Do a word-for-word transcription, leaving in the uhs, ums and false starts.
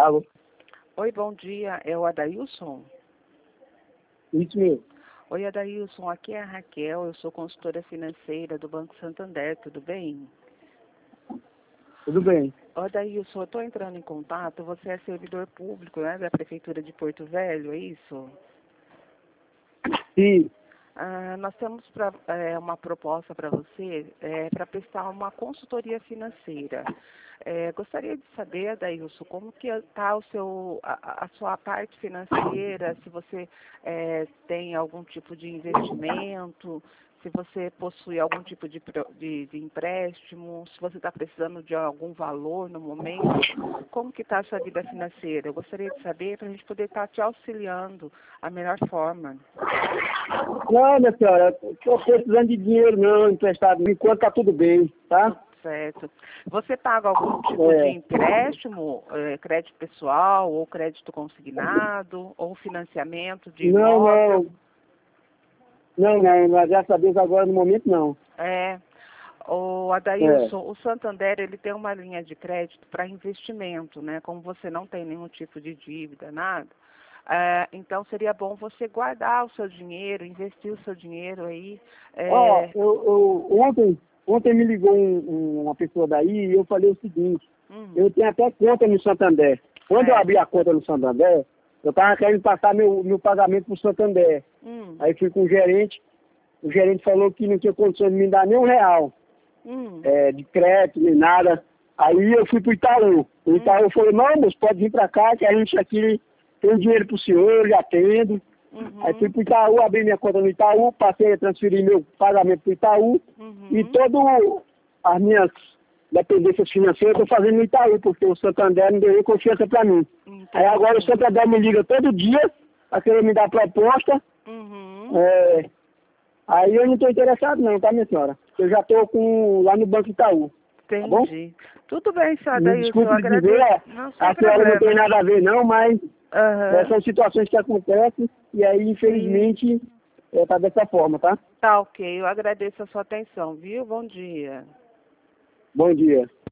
Alô? Oi, bom dia. É o Adailson? Isso mesmo. Oi, Adailson. Aqui é a Raquel. Eu sou consultora financeira do Banco Santander. Tudo bem? Tudo bem. Ô, Adailson, eu estou entrando em contato. Você é servidor público, né, da Prefeitura de Porto Velho, é isso? Sim. Ah, nós temos pra, é, uma proposta para você, é, para prestar uma consultoria financeira. É, gostaria de saber, Adailson, como que está o seu, a, a sua parte financeira, se você é, tem algum tipo de investimento, se você possui algum tipo de, pro- de, de empréstimo, se você está precisando de algum valor no momento, como que está a sua vida financeira? Eu gostaria de saber para a gente poder estar te auxiliando da melhor forma. Não, minha senhora, eu estou precisando de dinheiro não, emprestado. Por enquanto tá tudo bem, tá? Certo. Você paga algum tipo de É. empréstimo, eh, crédito pessoal, ou crédito consignado, ou financiamento de Não, imóvel? não. Não, não, mas graças a Deus agora no momento não. É. O É. Adailson, o Santander, ele tem uma linha de crédito para investimento, né? Como você não tem nenhum tipo de dívida, nada. eh, então seria bom você guardar o seu dinheiro, investir o seu dinheiro aí. Ó, eh, eu, eu, ontem, ontem me ligou um- um- uma pessoa daí e eu falei o seguinte, hum, eu tenho até conta no Santander. Quando eu certo. abri a conta no Santander, eu estava querendo passar meu, meu pagamento pro Santander. Hum, Aí fui com o gerente, o gerente falou que não tinha condições de me dar nem um real. hum, É, de crédito, nem nada. Aí eu fui pro Itaú. O Itaú falou, não, moço, pode vir pra cá, que a gente aqui tem dinheiro pro senhor, já atendo. Aí fui uhum, pro Itaú, abri minha conta no Itaú, passei a transferir meu pagamento pro Itaú e uhum. todo as minhas dependências financeiras eu tô fazendo no Itaú, porque o Santander não deu confiança pra mim. Aí agora o Entendi. Santander me liga todo dia pra querer me dar proposta. Uhum. É, aí eu não tô interessado não, tá, minha senhora? Eu já tô com, lá no Banco Itaú, tá bom? Entendi. Tudo bem, senhor Me Adailson, eu desculpe de dizer, agradeço. é, Não, sem a senhora não tem problema. nada a ver não, mas é, Aham. são situações que acontecem e aí, Sim. infelizmente, é, tá dessa forma, tá? Tá ok, eu agradeço a sua atenção, viu? Bom dia. Bom dia.